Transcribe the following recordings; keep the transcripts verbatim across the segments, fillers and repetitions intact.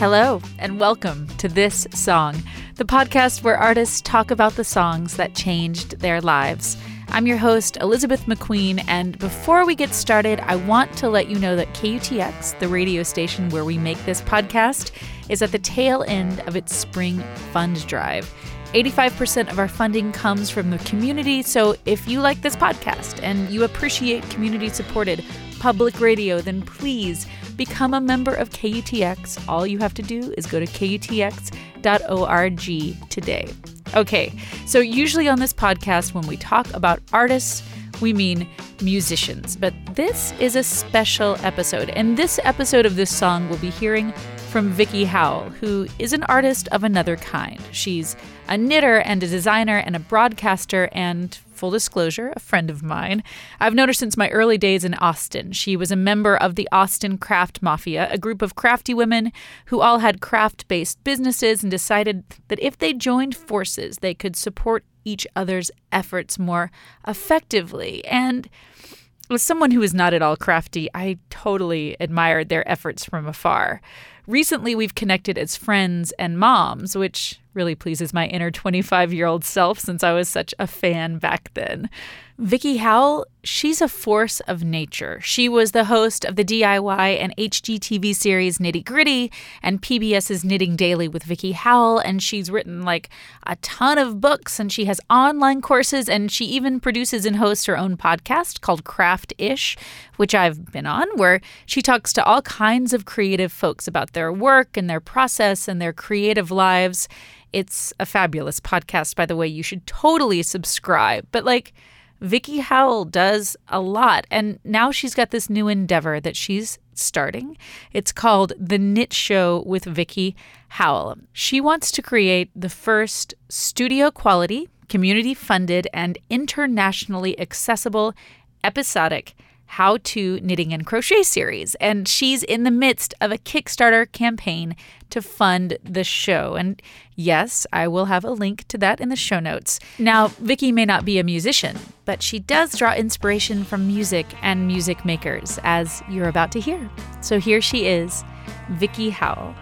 Hello, and welcome to This Song, the podcast where artists talk about the songs that changed their lives. I'm your host, Elizabeth McQueen, and before we get started, I want to let you know that K U T X, the radio station where we make this podcast, is at the tail end of its spring fund drive. eighty-five percent of our funding comes from the community, so if you like this podcast and you appreciate community-supported public radio, then please become a member of K U T X. All you have to do is go to K U T X dot org today. Okay, so usually on this podcast, when we talk about artists, we mean musicians. But this is a special episode. And this episode of This Song, we'll be hearing from Vicki Howell, who is an artist of another kind. She's a knitter and a designer and a broadcaster and, full disclosure, a friend of mine. I've known her since my early days in Austin. She was a member of the Austin Craft Mafia, a group of crafty women who all had craft-based businesses and decided that if they joined forces, they could support each other's efforts more effectively. And as someone who is not at all crafty, I totally admired their efforts from afar. Recently, we've connected as friends and moms, which really pleases my inner twenty-five-year-old self since I was such a fan back then. Vicki Howell, she's a force of nature. She was the host of the D I Y and H G T V series Nitty Gritty and PBS's Knitting Daily with Vicki Howell, and she's written like a ton of books, and she has online courses, and she even produces and hosts her own podcast called Craft-ish, which I've been on, where she talks to all kinds of creative folks about their work and their process and their creative lives. It's a fabulous podcast, by the way. You should totally subscribe. But like, Vicki Howell does a lot, and now she's got this new endeavor that she's starting. It's called The Knit Show with Vicki Howell. She wants to create the first studio-quality, community-funded, and internationally accessible episodic how-to knitting and crochet series, and she's in the midst of a Kickstarter campaign to fund the show. And yes, I will have a link to that in the show notes. Now, Vicki may not be a musician, but she does draw inspiration from music and music makers, as you're about to hear. So here she is, Vicki Howell.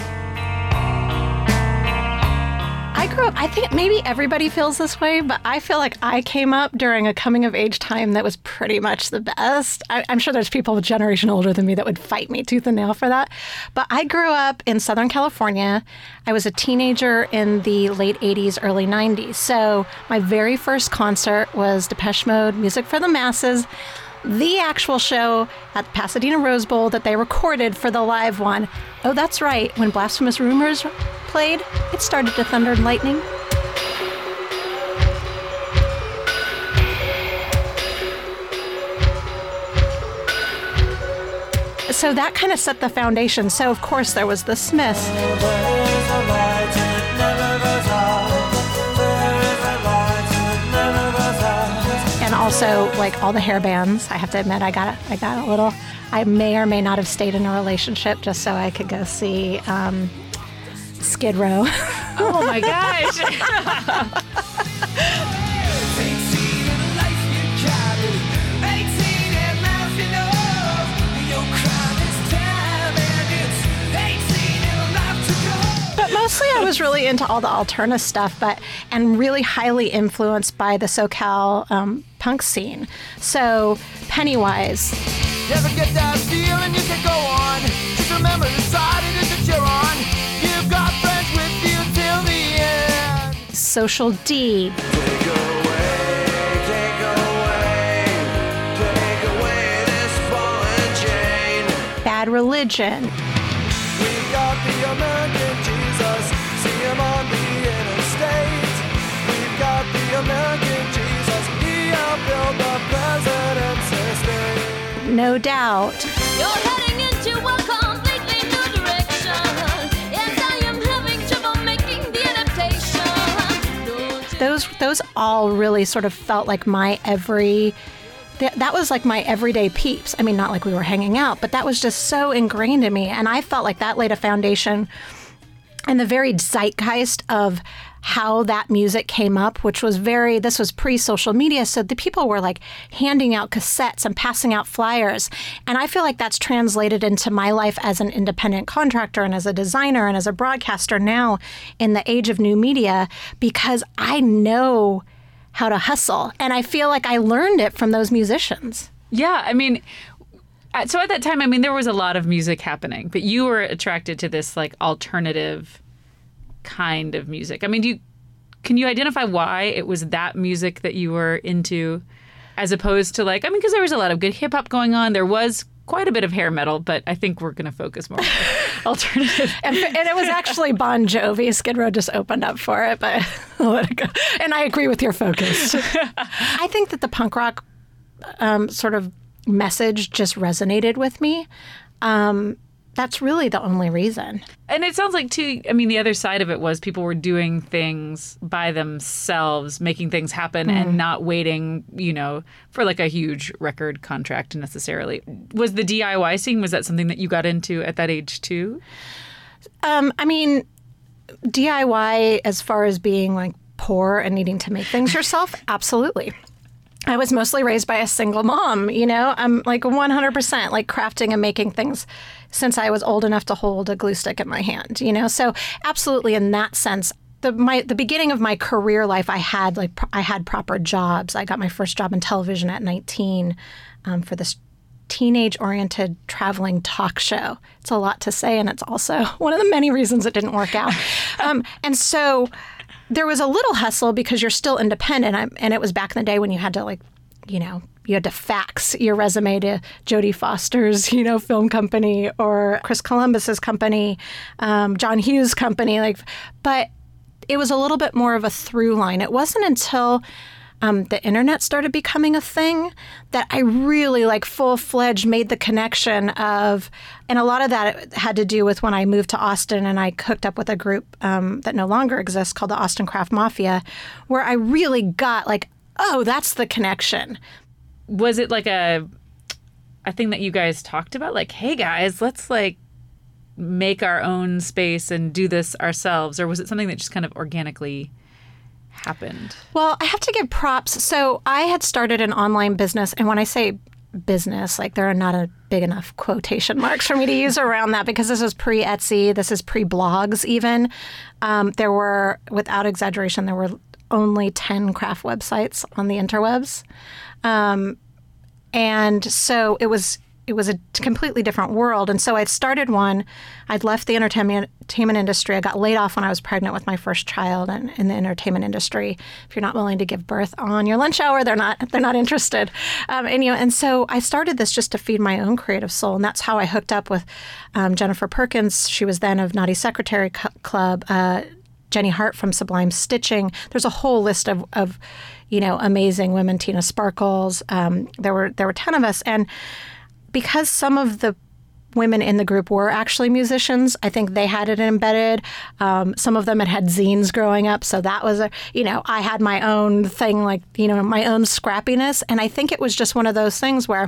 I grew up, I think maybe everybody feels this way, but I feel like I came up during a coming of age time that was pretty much the best. I, I'm sure there's people a generation older than me that would fight me tooth and nail for that. But I grew up in Southern California. I was a teenager in the late eighties, early nineties. So my very first concert was Depeche Mode, Music for the Masses, the actual show at the Pasadena Rose Bowl that they recorded for the live one. Oh, that's right. When Blasphemous Rumors played, it started to thunder and lightning. So that kind of set the foundation. So, of course, there was the Smiths. And also, like, all the hair bands. I have to admit, I got I got a little. I may or may not have stayed in a relationship just so I could go see um, Skid Row. Oh my gosh! But mostly I was really into all the Alterna stuff, but and really highly influenced by the SoCal um, punk scene. So Pennywise. You ever get that feeling you can go on? Just remember the side it is that you're on. You've got friends with you till the end. Social D. Take away, take away, take away this ball and chain. Bad Religion. We've got the American Jesus, see him on the interstate. We've got the American Jesus, he outbuilt the president's estate. No Doubt. You're heading into a completely new direction. Yes, I am having trouble making the adaptation. Those those all really sort of felt like my every. That, that was like my everyday peeps. I mean, not like we were hanging out, but that was just so ingrained in me, and I felt like that laid a foundation and the very zeitgeist of how that music came up, which was very, this was pre-social media. So the people were like handing out cassettes and passing out flyers. And I feel like that's translated into my life as an independent contractor and as a designer and as a broadcaster now in the age of new media, because I know how to hustle. And I feel like I learned it from those musicians. Yeah, I mean, uh, so at that time, I mean, there was a lot of music happening, but you were attracted to this like alternative kind of music. I mean, do you can you identify why it was that music that you were into, as opposed to like, I mean, because there was a lot of good hip hop going on. There was quite a bit of hair metal, but I think we're going to focus more on alternative. And, and it was actually Bon Jovi. Skid Row just opened up for it, but I'll let it go. And I agree with your focus. I think that the punk rock um, sort of message just resonated with me. Um, that's really the only reason. And it sounds like, too, I mean, the other side of it was people were doing things by themselves, making things happen, mm. and not waiting, you know, for like a huge record contract necessarily. Was the D I Y scene, was that something that you got into at that age, too? Um, I mean, D I Y as far as being like poor and needing to make things yourself, absolutely. I was mostly raised by a single mom, you know, I'm like one hundred percent like crafting and making things since I was old enough to hold a glue stick in my hand, you know, so absolutely in that sense. The my the beginning of my career life, I had like I had proper jobs. I got my first job in television at nineteen um, for this teenage-oriented traveling talk show. It's a lot to say, and it's also one of the many reasons it didn't work out. um, and so there was a little hustle because you're still independent, I, and it was back in the day when you had to like, you know, you had to fax your resume to Jodie Foster's, you know, film company or Chris Columbus's company, um, John Hughes' company, like, but it was a little bit more of a through line. It wasn't until um, the internet started becoming a thing that I really like full-fledged made the connection of, and a lot of that had to do with when I moved to Austin and I hooked up with a group um, that no longer exists called the Austin Craft Mafia, where I really got like, oh, that's the connection. Was it like a a thing that you guys talked about? Like, hey guys, let's like make our own space and do this ourselves? Or was it something that just kind of organically happened? Well, I have to give props. So I had started an online business. And when I say business, like there are not a big enough quotation marks for me to use around that because this is pre-Etsy. This is pre-blogs even. Um, there were, without exaggeration, there were only ten craft websites on the interwebs. Um, and so it was it was a completely different world. And so I started one. I'd left the entertainment, entertainment industry. I got laid off when I was pregnant with my first child and in the entertainment industry. If you're not willing to give birth on your lunch hour, they're not they're not interested. Um, and you know, and so I started this just to feed my own creative soul. And that's how I hooked up with um, Jennifer Perkins. She was then of Naughty Secretary Club, uh, Jenny Hart from Sublime Stitching. There's a whole list of, of you know, amazing women, Tina Sparkles. Um, there were there were ten of us. And because some of the women in the group were actually musicians, I think they had it embedded. Um, some of them had had zines growing up. So that was, a, you know, I had my own thing, like, you know, my own scrappiness. And I think it was just one of those things where,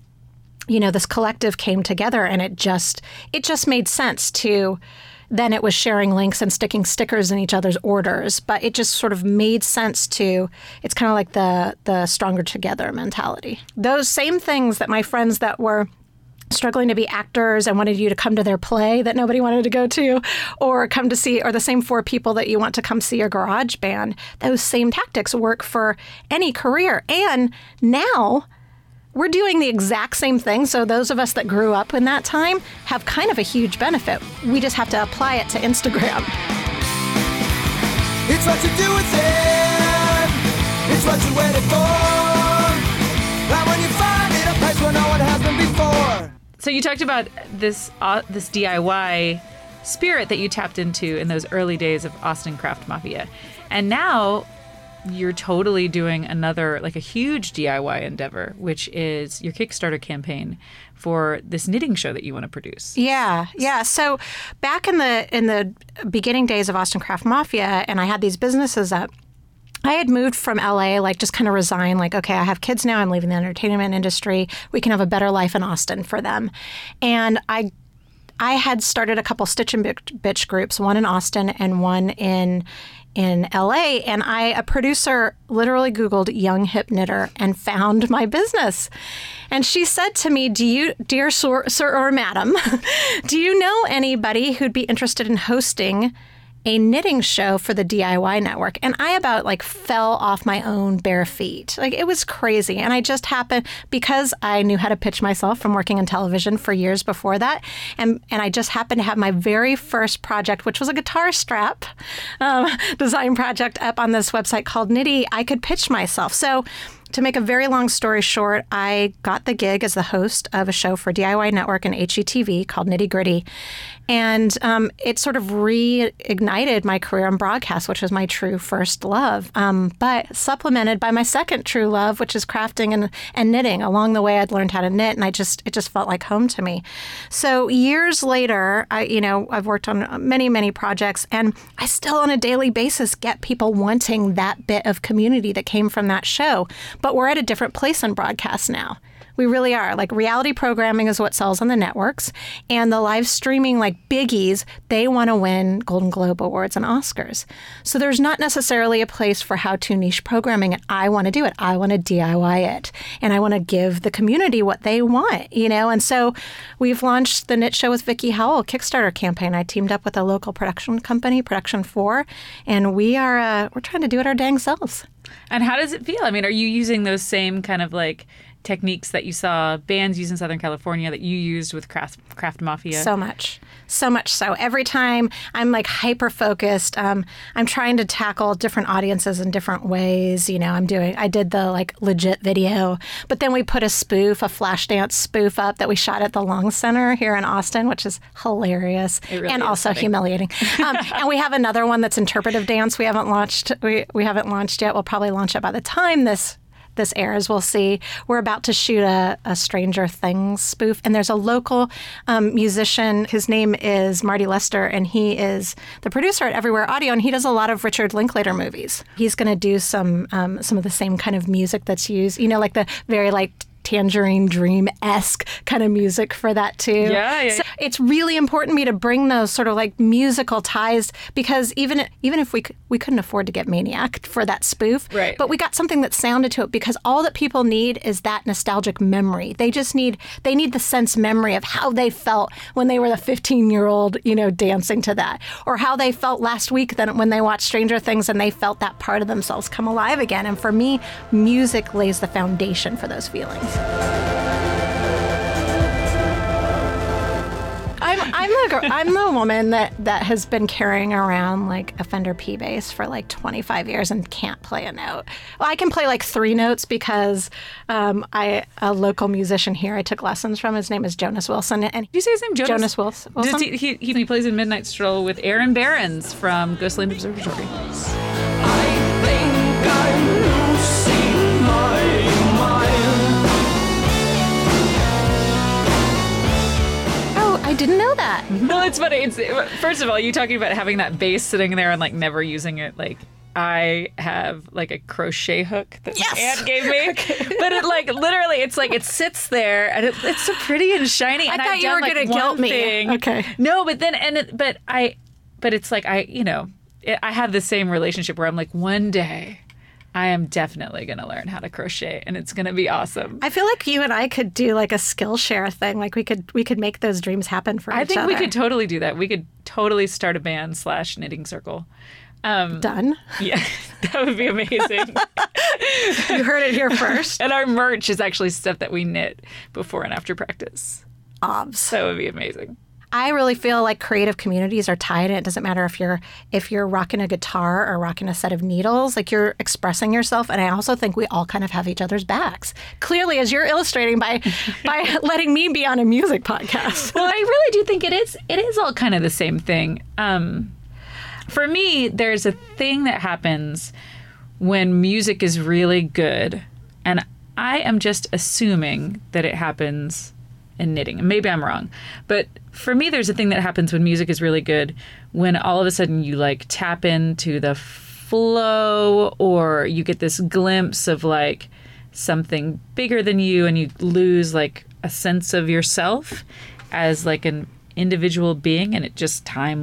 you know, this collective came together and it just, it just made sense to, then it was sharing links and sticking stickers in each other's orders. But it just sort of made sense to, it's kind of like the the stronger together mentality. Those same things that my friends that were struggling to be actors and wanted you to come to their play that nobody wanted to go to, or come to see, or the same four people that you want to come see your garage band, those same tactics work for any career. And now we're doing the exact same thing. So those of us that grew up in that time have kind of a huge benefit. We just have to apply it to Instagram. It's what you do with it. It's what you're waiting for. And when you find it, a place where no one has been before. So you talked about this uh, this D I Y spirit that you tapped into in those early days of Austin Craft Mafia. And now you're totally doing another, like a huge D I Y endeavor, which is your Kickstarter campaign for this knitting show that you want to produce. Yeah, yeah. So back in the in the beginning days of Austin Craft Mafia, and I had these businesses up, I had moved from L A, like just kind of resigned, like, okay, I have kids now, I'm leaving the entertainment industry. We can have a better life in Austin for them. And I I had started a couple Stitch and Bitch groups, one in Austin and one in in L A, and I, a producer, literally Googled young hip knitter and found my business. And she said to me, "Do you, dear sir, sir or madam, do you know anybody who'd be interested in hosting a knitting show for the D I Y network?" And I about like fell off my own bare feet. Like it was crazy. And I just happened, because I knew how to pitch myself from working in television for years before that. And, and I just happened to have my very first project, which was a guitar strap um, design project up on this website called Knitty. I could pitch myself. So to make a very long story short, I got the gig as the host of a show for D I Y Network and H G T V called Nitty Gritty. And um, it sort of reignited my career in broadcast, which was my true first love, um, but supplemented by my second true love, which is crafting and, and knitting. Along the way, I'd learned how to knit, and I just it just felt like home to me. So years later, I, you know, I've worked on many, many projects, and I still on a daily basis get people wanting that bit of community that came from that show. But we're at a different place in broadcast now. We really are. Like, reality programming is what sells on the networks, and the live streaming, like biggies, they want to win Golden Globe Awards and Oscars. So there's not necessarily a place for how-to niche programming, and I want to do it. I want to D I Y it, and I want to give the community what they want, you know? And so we've launched the Knit Show with Vicki Howell Kickstarter campaign. I teamed up with a local production company, Production four, and we are uh, we're trying to do it our dang selves. And how does it feel? I mean, are you using those same kind of like techniques that you saw bands use in Southern California that you used with Craft, Craft Mafia? So much. So much so. Every time I'm like hyper focused, um, I'm trying to tackle different audiences in different ways. You know, I'm doing, I did the like legit video, but then we put a spoof, a Flashdance spoof up that we shot at the Long Center here in Austin, which is hilarious It really and is also funny. humiliating. Um, and we have another one that's interpretive dance. We haven't launched, we, we haven't launched yet. We'll probably launch it by the time this this airs. We'll see. We're about to shoot a, a Stranger Things spoof, and there's a local um, musician. His name is Marty Lester, and he is the producer at Everywhere Audio, and he does a lot of Richard Linklater movies. He's going to do some um, some of the same kind of music that's used, you know, like the very like Tangerine Dream-esque kind of music for that too. Yeah, yeah. So it's really important to me to bring those sort of like musical ties, because even even if we c- we couldn't afford to get Maniac for that spoof, Right. but we got something that sounded to it, because all that people need is that nostalgic memory. They just need they need the sense memory of how they felt when they were the fifteen-year-old, you know, dancing to that, or how they felt last week then when they watched Stranger Things and they felt that part of themselves come alive again. And for me, music lays the foundation for those feelings. I'm I'm the gir- I'm the woman that, that has been carrying around like a Fender P bass for like twenty-five years and can't play a note. Well, I can play like three notes because um, I a local musician here I took lessons from. His name is Jonas Wilson, and Did you say his name? Jonas, Jonas Wilson. Does Wilson? he, he, he plays in Midnight Stroll with Aaron Behrens from Ghostland Observatory. I think I'm losing my mind. Oh, I didn't know that. No, it's funny. It's first of all, you talking about having that bass sitting there and like never using it. Like I have like a crochet hook that Yes! my aunt gave me, but it like literally, it's like it sits there and it, it's so pretty and shiny. And I thought I've you done, were like, gonna one guilt me. thing. Okay. No, but then and it, but I, but it's like I, you know, it, I have the same relationship where I'm like one day. I am definitely going to learn how to crochet, and it's going to be awesome. I feel like you and I could do like a Skillshare thing. Like we could we could make those dreams happen for I each think other. we could totally do that. We could totally start a band slash knitting circle. Um, Done. yeah, that would be amazing. You heard it here first. And our merch is actually stuff that we knit before and after practice. Obs. That would be amazing. I really feel like creative communities are tied, and it doesn't matter if you're if you're rocking a guitar or rocking a set of needles, like you're expressing yourself. And I also think we all kind of have each other's backs. Clearly, as you're illustrating by by letting me be on a music podcast. Well, I really do think it is. It is all kind of the same thing. Um, for me, there's a thing that happens when music is really good, and I am just assuming that it happens in knitting. And maybe I'm wrong, but for me, there's a thing that happens when music is really good, when all of a sudden you like tap into the flow, or you get this glimpse of like something bigger than you, and you lose like a sense of yourself as like an individual being, and it just time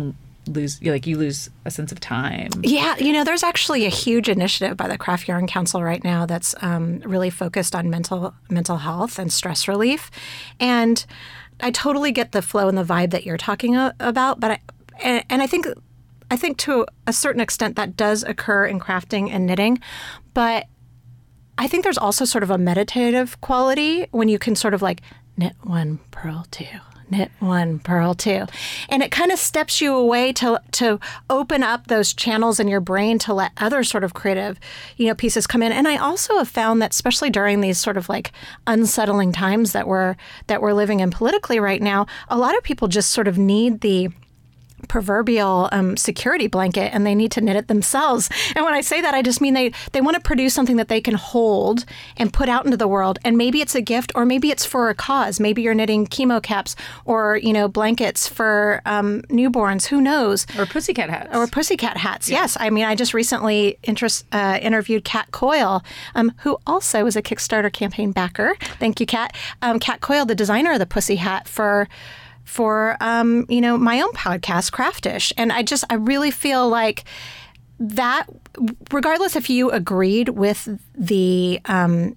lose, like you lose a sense of time. Yeah, you know, there's actually a huge initiative by the Craft Yarn Council right now that's um, really focused on mental mental health and stress relief. And I totally get the flow and the vibe that you're talking a- about, but I, and, and I think I think to a certain extent that does occur in crafting and knitting, but I think there's also sort of a meditative quality when you can sort of like knit one, purl two. Knit one, purl two. And it kind of steps you away to to open up those channels in your brain to let other sort of creative, you know, pieces come in. And I also have found that especially during these sort of like unsettling times that we're that we're living in politically right now, a lot of people just sort of need the proverbial um, security blanket, and they need to knit it themselves. And when I say that, I just mean they they want to produce something that they can hold and put out into the world. And maybe it's a gift, or maybe it's for a cause. Maybe you're knitting chemo caps, or you know, blankets for um, newborns. Who knows? Or pussycat hats. Or pussycat hats. Yeah. Yes. I mean, I just recently interest, uh, interviewed Kat Coyle, um, who also is a Kickstarter campaign backer. Thank you, Kat. Um, Kat Coyle, the designer of the pussy hat for. for, um, you know, my own podcast, Craftish. And I just, I really feel like that, regardless if you agreed with the, um,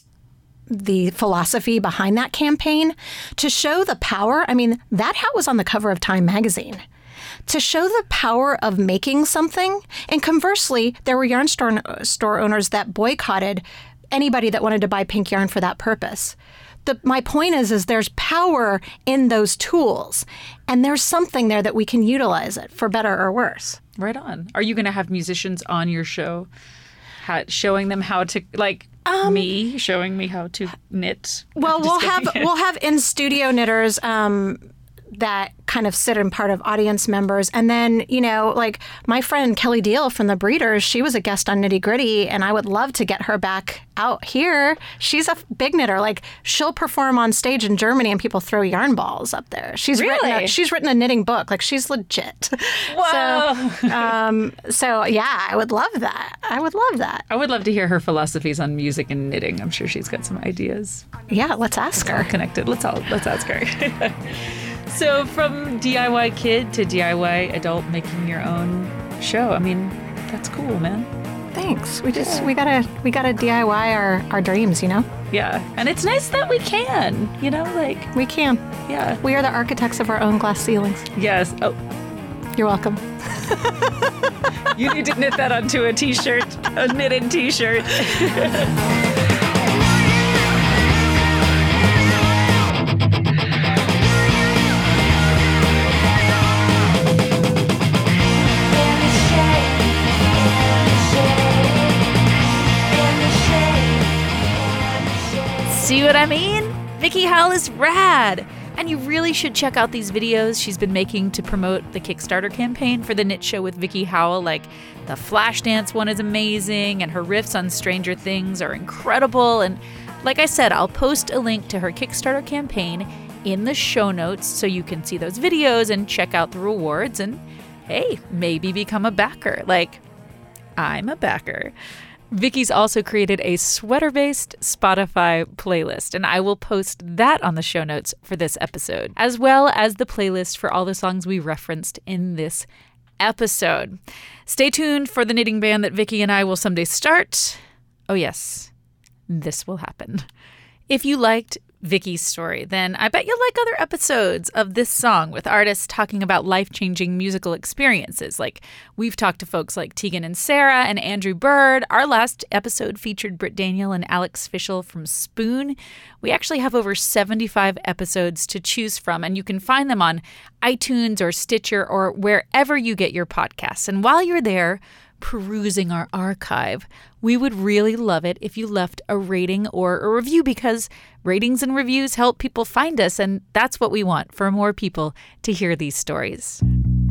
the philosophy behind that campaign, to show the power, I mean, that hat was on the cover of Time magazine. To show the power of making something. And conversely, there were yarn store, store owners that boycotted anybody that wanted to buy pink yarn for that purpose. The, my point is, is there's power in those tools, and there's something there that we can utilize it for better or worse. Right on. Are you going to have musicians on your show, how, showing them how to, like um, me, showing me how to knit? Well, we'll have we'll have in studio knitters um, that kind of sit in part of audience members. And then, you know, like my friend Kelly Deal from The Breeders, she was a guest on Nitty Gritty, and I would love to get her back out here. She's a big knitter. Like, she'll perform on stage in Germany and people throw yarn balls up there. She's really? written a, she's written a knitting book. Like, she's legit. Whoa. So, um, so yeah, I would love that. I would love that. I would love to hear her philosophies on music and knitting. I'm sure she's got some ideas. Yeah, let's ask her. All connected. Let's all let's ask her. So from D I Y kid to D I Y adult making your own show. I mean, that's cool, man. Thanks. We just, we gotta, we gotta D I Y our, our dreams, you know? Yeah. And it's nice that we can, you know, like. We can. Yeah. We are the architects of our own glass ceilings. Yes. Oh. You're welcome. You need to knit that onto a t-shirt, a knitted t-shirt. See what I mean? Vicky Howell is rad. And you really should check out these videos she's been making to promote the Kickstarter campaign for the Knit Show with Vicky Howell. Like, the Flashdance one is amazing, and her riffs on Stranger Things are incredible. And like I said, I'll post a link to her Kickstarter campaign in the show notes so you can see those videos and check out the rewards and, hey, maybe become a backer. Like, I'm a backer. Vicky's also created a sweater-based Spotify playlist, and I will post that on the show notes for this episode, as well as the playlist for all the songs we referenced in this episode. Stay tuned for the knitting band that Vicky and I will someday start. Oh yes, this will happen. If you liked Vicky's story, then I bet you'll like other episodes of this song with artists talking about life-changing musical experiences. Like, we've talked to folks like Tegan and Sarah and Andrew Bird. Our last episode featured Britt Daniel and Alex Fischel from Spoon. We actually have over seventy-five episodes to choose from, and you can find them on iTunes or Stitcher or wherever you get your podcasts. And while you're there, perusing our archive, we would really love it if you left a rating or a review, because ratings and reviews help people find us, and that's what we want, for more people to hear these stories.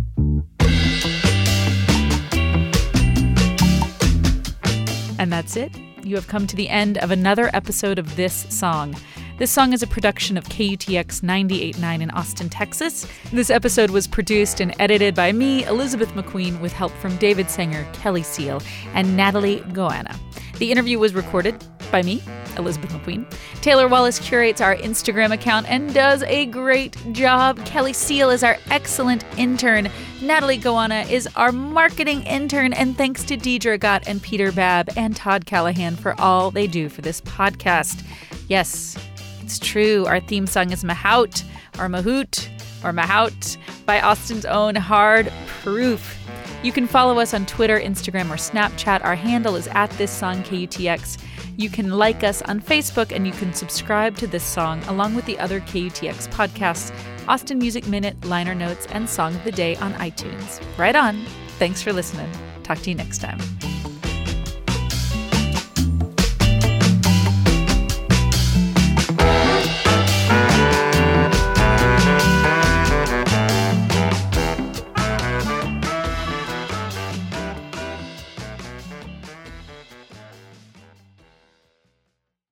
And that's it. You have come to the end of another episode of This Song. This song is a production of K U T X ninety-eight point nine in Austin, Texas. This episode was produced and edited by me, Elizabeth McQueen, with help from David Sanger, Kelly Seal, and Natalie Goanna. The interview was recorded by me, Elizabeth McQueen. Taylor Wallace curates our Instagram account and does a great job. Kelly Seal is our excellent intern. Natalie Goanna is our marketing intern. And thanks to Deidre Gott and Peter Babb and Todd Callahan for all they do for this podcast. Yes, it's true. Our theme song is Mahout or Mahout or Mahout by Austin's own Hard Proof. You can follow us on Twitter, Instagram, or Snapchat. Our handle is at This Song K U T X. You can like us on Facebook, and you can subscribe to this song along with the other K U T X podcasts, Austin Music Minute, Liner Notes, and Song of the Day on iTunes. Right on. Thanks for listening. Talk to you next time.